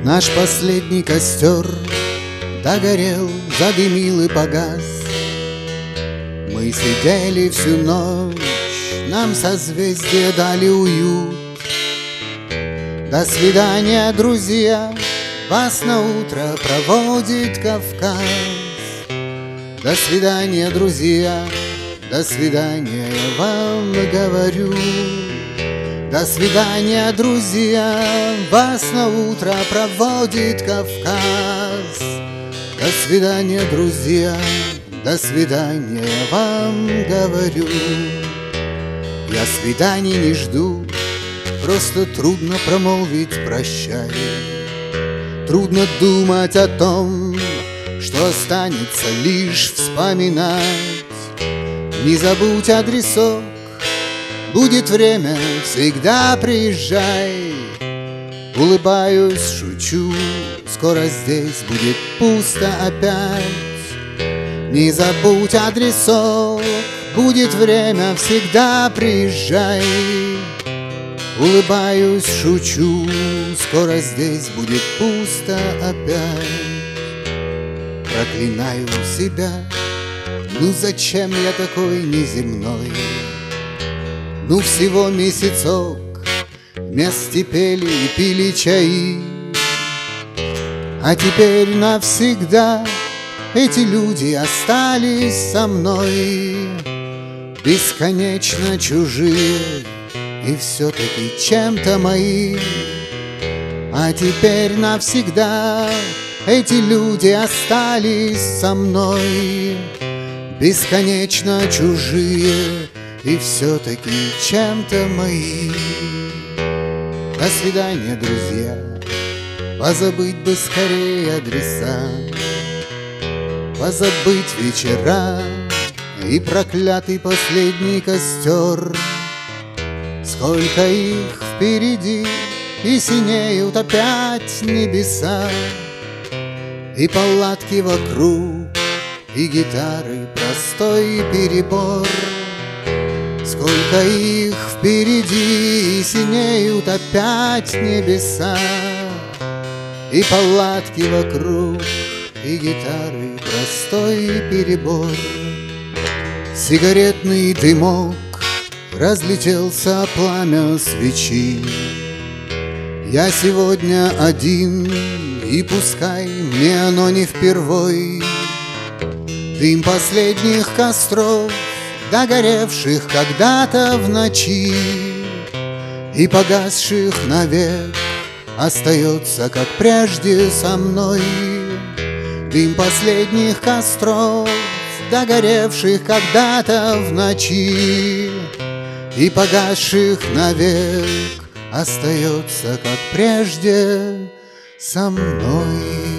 Наш последний костер догорел, задымил и погас. Мы сидели всю ночь, нам созвездия дали уют. До свидания, друзья, вас на утро проводит Кавказ. До свидания, друзья, до свидания, я вам говорю. До свидания, друзья, вас на утро проводит Кавказ. До свидания, друзья, до свидания, я вам говорю. Я свиданий не жду, просто трудно промолвить прощай. Трудно думать о том, что останется лишь вспоминать. Не забудь адресок, будет время, всегда приезжай. Улыбаюсь, шучу, скоро здесь будет пусто опять. Не забудь адресок, будет время, всегда приезжай. Улыбаюсь, шучу, скоро здесь будет пусто опять. Проклинаю себя, ну зачем я такой неземной? Ну всего месяцок, вместе пели и пили чаи. А теперь навсегда эти люди остались со мной. Бесконечно чужие и все-таки чем-то мои. А теперь навсегда эти люди остались со мной. Бесконечно чужие и все-таки чем-то мои. До свидания, друзья, позабыть бы скорее адреса, позабыть вечера и проклятый последний костер. Сколько их впереди, и синеют опять небеса, и палатки вокруг, и гитары, простой перебор. Сколько их впереди, и синеют опять небеса, и палатки вокруг, и гитары, простой перебор. Сигаретный дымок разлетелся о пламя свечи. Я сегодня один, и пускай мне оно не впервой. Дым последних костров, догоревших когда-то в ночи и погасших навек, остается, как прежде, со мной. Дым последних костров, догоревших когда-то в ночи и погасших навек, остается, как прежде, со мной.